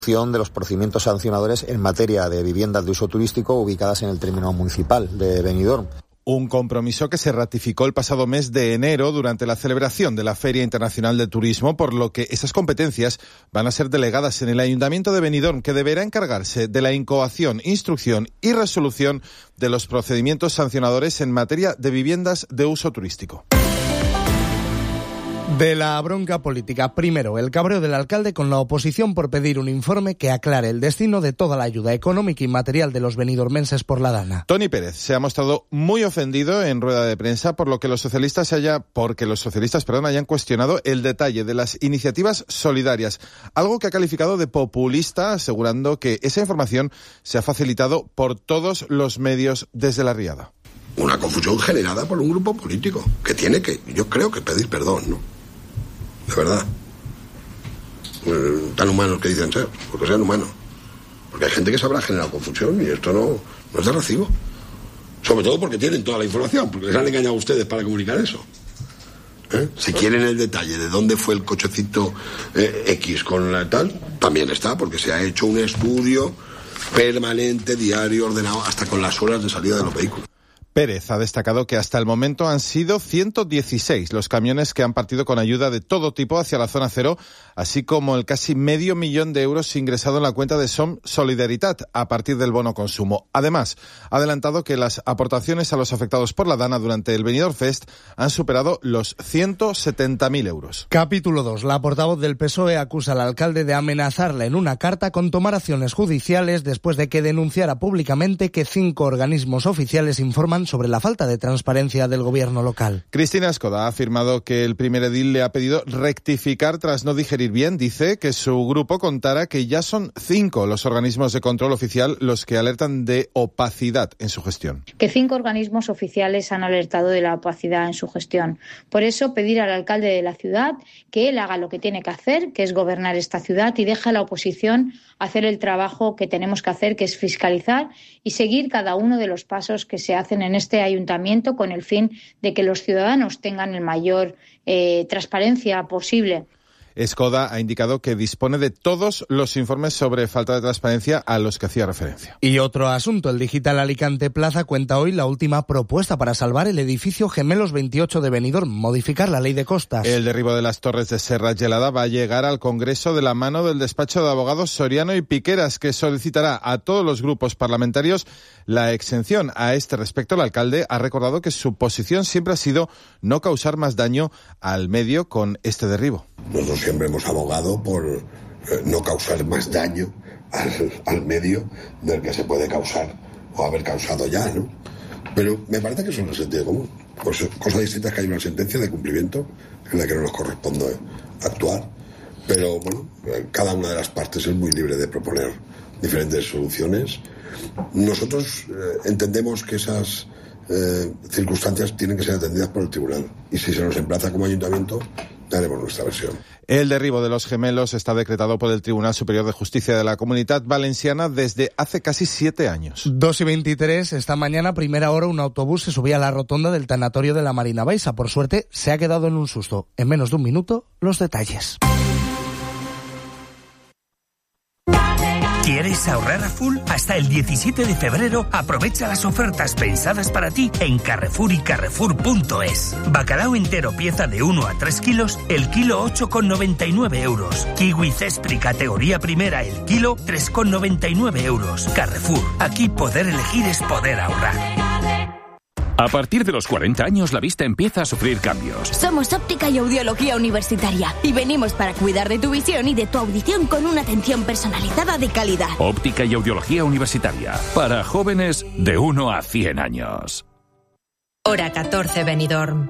de los procedimientos sancionadores en materia de viviendas de uso turístico ubicadas en el término municipal de Benidorm. Un compromiso que se ratificó el pasado mes de enero durante la celebración de la Feria Internacional de Turismo, por lo que esas competencias van a ser delegadas en el Ayuntamiento de Benidorm, que deberá encargarse de la incoación, instrucción y resolución de los procedimientos sancionadores en materia de viviendas de uso turístico. De la bronca política. Primero, el cabreo del alcalde con la oposición por pedir un informe que aclare el destino de toda la ayuda económica y material de los benidormenses por la Dana. Tony Pérez se ha mostrado muy ofendido en rueda de prensa porque los socialistas hayan cuestionado el detalle de las iniciativas solidarias, algo que ha calificado de populista, asegurando que esa información se ha facilitado por todos los medios desde la Riada. Una confusión generada por un grupo político que tiene que, yo creo que pedir perdón, ¿no? De verdad. Tan humanos que dicen ser, porque sean humanos. Porque hay gente que se habrá generado confusión y esto no es de recibo. Sobre todo porque tienen toda la información, porque les han engañado a ustedes para comunicar eso. Si quieren el detalle de dónde fue el cochecito X con la tal, también está, porque se ha hecho un estudio permanente, diario, ordenado, hasta con las horas de salida de los vehículos. Pérez ha destacado que hasta el momento han sido 116 los camiones que han partido con ayuda de todo tipo hacia la zona cero, así como el casi $500,000 de euros ingresado en la cuenta de Som Solidaritat a partir del bono consumo. Además, ha adelantado que las aportaciones a los afectados por la Dana durante el Benidorm Fest han superado los 170.000 euros. Capítulo 2. La portavoz del PSOE acusa al alcalde de amenazarle en una carta con tomar acciones judiciales después de que denunciara públicamente que 5 organismos oficiales informan sobre la falta de transparencia del gobierno local. Cristina Escoda ha afirmado que el primer edil le ha pedido rectificar tras no digerir bien. Dice que su grupo contara que ya son 5 los organismos de control oficial los que alertan de opacidad en su gestión. Que 5 organismos oficiales han alertado de la opacidad en su gestión. Por eso pedir al alcalde de la ciudad que él haga lo que tiene que hacer, que es gobernar esta ciudad, y deje a la oposición hacer el trabajo que tenemos que hacer, que es fiscalizar y seguir cada uno de los pasos que se hacen en este ayuntamiento con el fin de que los ciudadanos tengan el mayor transparencia posible. Escoda ha indicado que dispone de todos los informes sobre falta de transparencia a los que hacía referencia. Y otro asunto, el Digital Alicante Plaza cuenta hoy la última propuesta para salvar el edificio Gemelos 28 de Benidorm, modificar la ley de costas. El derribo de las torres de Serra Gelada va a llegar al Congreso de la mano del despacho de abogados Soriano y Piqueras, que solicitará a todos los grupos parlamentarios la exención. A este respecto, el alcalde ha recordado que su posición siempre ha sido no causar más daño al medio con este derribo. Nosotros siempre hemos abogado por no causar más daño al medio del que se puede causar o haber causado ya, ¿no? Pero me parece que eso no es sentido común. Pues cosa distinta es que hay una sentencia de cumplimiento en la que no nos corresponde actuar. Pero bueno, cada una de las partes es muy libre de proponer diferentes soluciones. Nosotros entendemos que esas circunstancias tienen que ser atendidas por el tribunal. Y si se nos emplaza como ayuntamiento, daremos nuestra versión. El derribo de los gemelos está decretado por el Tribunal Superior de Justicia de la Comunitat Valenciana desde hace casi 7 años. 2:23, esta mañana, primera hora, un autobús se subía a la rotonda del tanatorio de la Marina Baixa. Por suerte, se ha quedado en un susto. En menos de un minuto, los detalles. ¿Quieres ahorrar a full? Hasta el 17 de febrero aprovecha las ofertas pensadas para ti en Carrefour y Carrefour.es. Bacalao entero pieza de 1 a 3 kilos, el kilo 8,99 euros. Kiwi Cespri categoría primera, el kilo 3,99 euros. Carrefour, aquí poder elegir es poder ahorrar. A partir de los 40 años, la vista empieza a sufrir cambios. Somos Óptica y Audiología Universitaria y venimos para cuidar de tu visión y de tu audición con una atención personalizada de calidad. Óptica y Audiología Universitaria, para jóvenes de 1 a 100 años. Hora 14, Benidorm.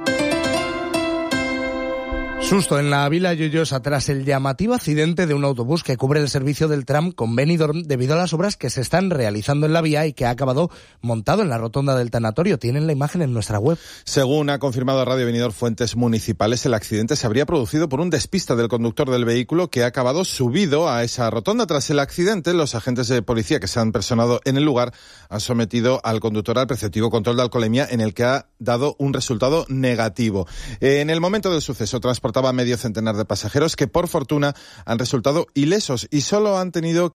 Susto en la Vila Llollosa tras el llamativo accidente de un autobús que cubre el servicio del tram con Benidorm debido a las obras que se están realizando en la vía y que ha acabado montado en la rotonda del tanatorio. Tienen la imagen en nuestra web. Según ha confirmado Radio Benidorm fuentes municipales, el accidente se habría producido por un despiste del conductor del vehículo que ha acabado subido a esa rotonda. Tras el accidente, los agentes de policía que se han personado en el lugar han sometido al conductor al preceptivo control de alcoholemia en el que ha dado un resultado negativo. En el momento del suceso transportaba medio centenar de pasajeros que por fortuna han resultado ilesos y solo han tenido